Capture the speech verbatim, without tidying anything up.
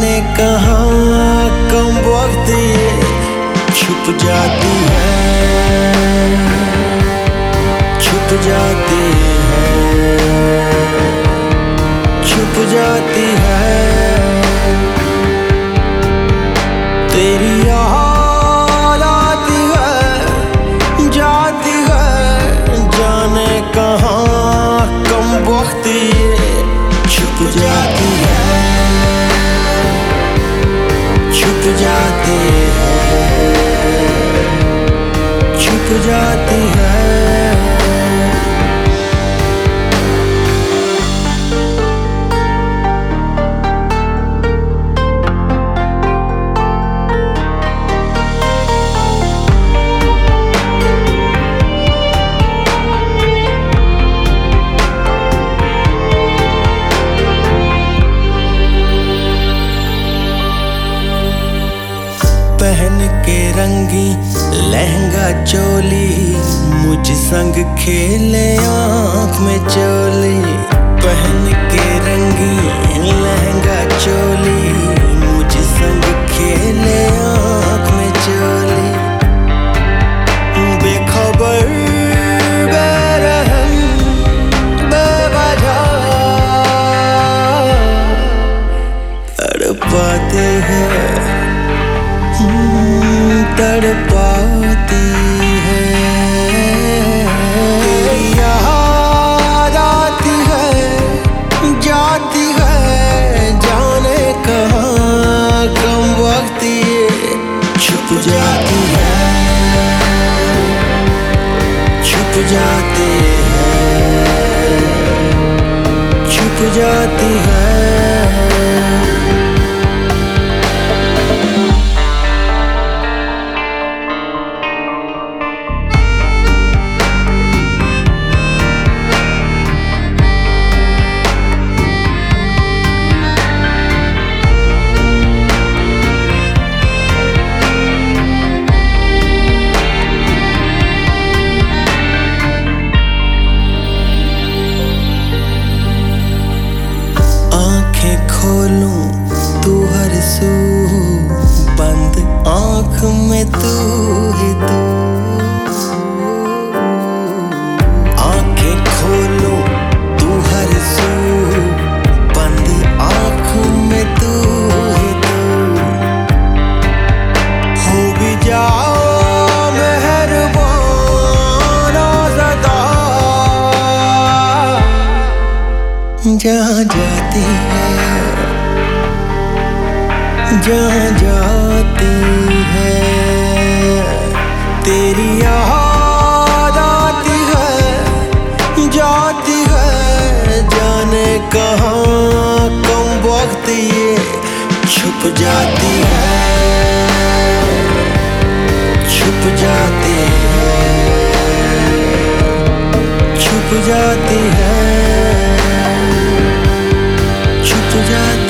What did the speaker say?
जाने कहाँ कम वक्त ये छुप जाती है, छुप जाती है, छुप जाती है। तेरी याद आती है, जाती है, जाने कहाँ कम वक्त ये छुप जाती है, छुप जाती है, छुप जाती है। पहन के रंगी लहंगा चोली, मुझ संग खेले आँख में चोली। पहन के रंगी लहंगा चोली, मुझ संग खेले आँख में चोली। बेखबर बेरहम बेवजह तड़पाते हैं, तड़पाती है। तेरी याद आती है, जाती है, जाने कहाँ कम वक्त ये छुप जाती है, छुप जाती है, छुप जाती है। खोलूं तू हर सू, बंद आँख में तू ही तू। आँखें खोलूं तू हर सू, बंद आँख में तू ही तू। हो भी जाओ मेहरबान ज़दा, जहाँ जाती है, जहाँ जाती है। तेरी याद आती है, जाती है, जाने कहाँ कम वक्त ये छुप जाती है, छुप जाती है, छुप जाती है, छुप जाती है।